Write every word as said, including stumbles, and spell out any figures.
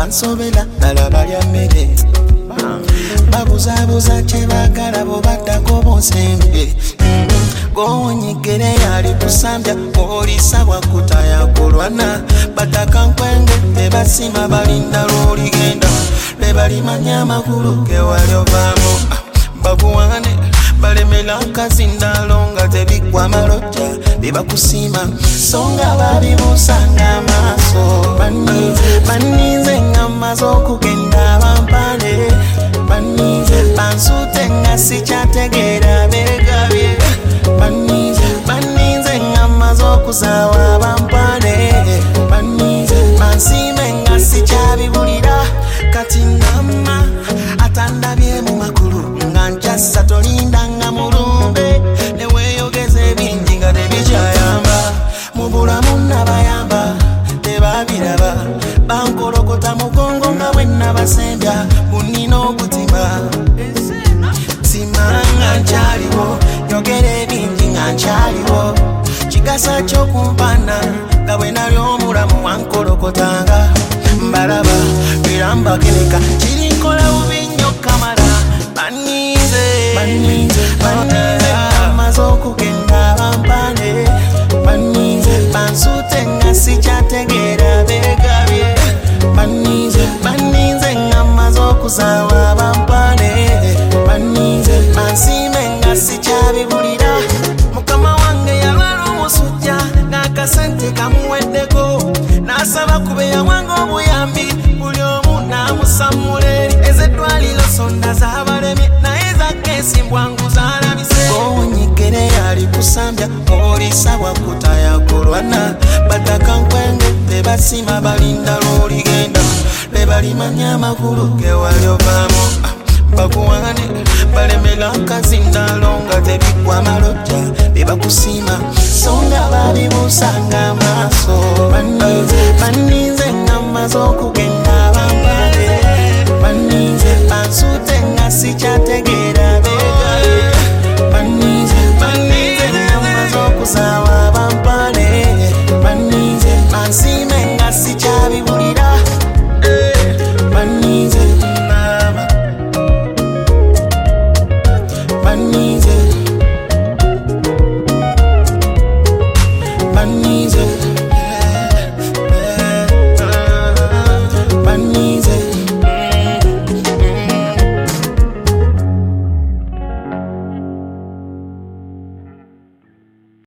bansobera dala balya mmere babuzabuza kye baagala bo baddako bonsembe gowonyigere yali kusambya olisa bwakuta yakulwana bataka nkwenge tebasima balinda lwoligenda bebalimanya amakulu gewali ovaamu bakuwane balemera nkazindalo nga tebigwa malojja bebakusima songa babibusanga amaaso baninze ngamba z'okugenda bampale baninze bansute nga sikyategeera begabye baninze ngamba z'okuzaawa bampale baninze bansime nga sikyabibulira kati ngamba atandabye mu makulu nga njasa tolindanga mulumbe neweeyogeze bingi nga tebikyayamba mu bulamu nabayamba tebabiraba bankolokota mugongo nga bwe nabasembya bunina obutima simanga nkyaliwo yogere bingi nga nkyaliwo kigasa ky'okumpana nga bwe nali omulamu wankolokotanga mbalaba birambagereka kirinkola bubi nnyo kamala banize banize banize amaze okugenda bampane banize bansute nga sikyategeera begabye banize banize nga amaze okuzaawa bampane banize bansime nga sikyabibulira mukama wange yalwala omusujja n'akasente kamuweddeko n'asaba kubeera wange obuyambi buli omu n'amusamula eri ezeddwaliro sonda z'abalemi naye zakesimbwangu zaalabise gowonyigere yali kusambya olisa bwakuta yakulwana bataka nkwenge tebasima balinda lwoligenda bebalimanya amakulu gewali ovaamu bakuwane balemera nkazindalo nga tebigwa malojja bebakusima songa babibusanga amaaso baninze ngamba z'okugenda bampale baninze bansute nga sikyategeera begabe baninze baninze ngamba z'okuzaawa bampale baninze bansime nga sikyabibulira baninze mama baninze baninze